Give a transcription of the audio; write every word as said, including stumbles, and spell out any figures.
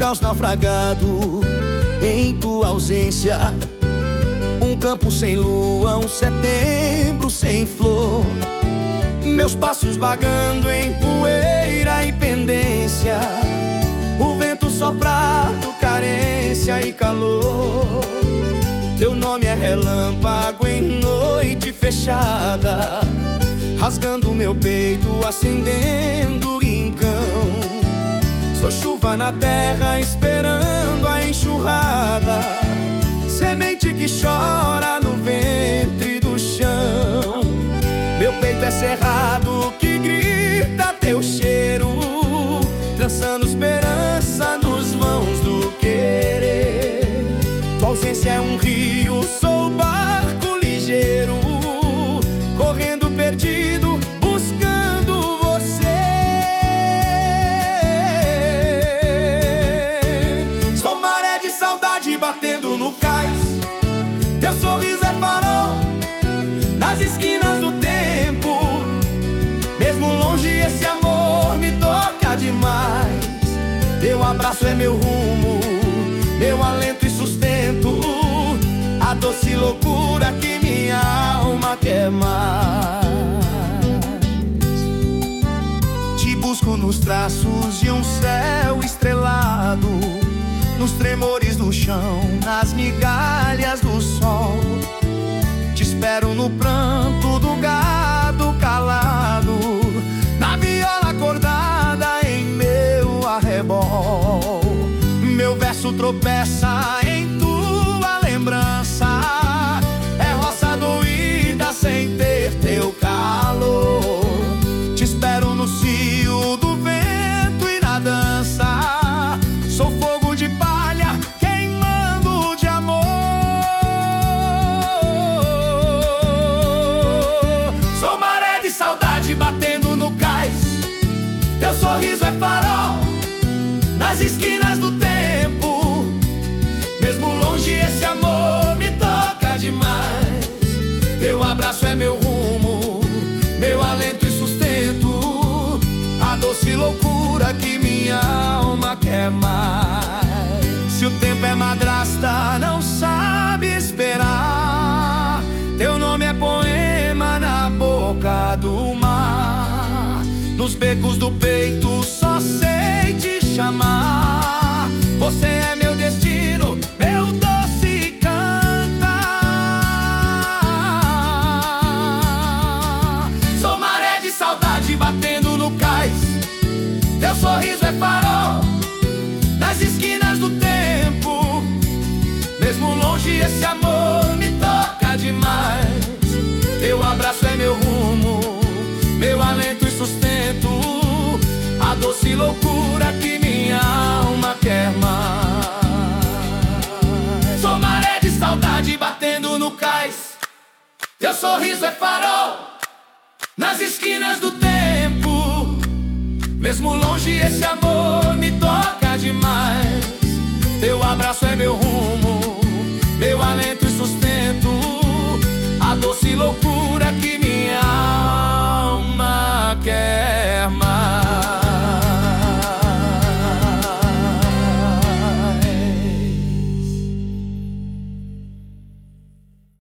caos naufragado em tua ausência. Um campo sem lua, um setembro sem flor. Meus passos vagando em poeira e pendência. O vento soprado, carência e calor. Teu nome é relâmpago em noite fechada, rasgando meu peito, acendendo o rincão. Sou chuva na terra, esperando a enxurrada, semente que chora no ventre do chão. Meu peito é cerrado que grita teu cheiro, trançando esperança nos vãos do querer. Tua ausência é um rio, sou barco ligeiro, correndo perdido, buscando você. Sou maré de saudade batendo no cais. Teu sorriso é farol nas esquinas do tempo. Mesmo longe esse amor me toca demais. Teu abraço é meu rumo, meu alento e sustento, a doce loucura que minha alma quer mais. Te busco nos traços de um céu estrelado, nos tremores do chão, nas migalhas do sol. Te espero no pranto do gado calado, na viola acordada em meu arrebol. Meu verso tropeça em tua lembrança, é roça doída sem ter teu calor. Te espero no cio do vento e na dança, sou fogo de palha queimando de amor. Sou maré de saudade batendo no cais. Teu sorriso é farol nas esquinas do tempo. Mesmo longe esse amor me toca demais. Teu abraço é meu rumo, meu alento e sustento, a doce loucura que minha alma quer mais. Se o tempo é madrasta, não sabe esperar. Teu nome é poema na boca do mar. Nos becos do peito só sei te chamar. Você é meu destino, meu doce cantar. Sou maré de saudade batendo no cais. Teu sorriso é farol nas esquinas do tempo. Mesmo longe esse amor me toca demais. Teu abraço é meu rumo, meu alento e sustento, a doce loucura que minha alma quer mais. Sou maré de saudade batendo no cais. Teu sorriso é farol nas esquinas do tempo. Mesmo longe esse amor me toca demais. Teu abraço é meu rumo,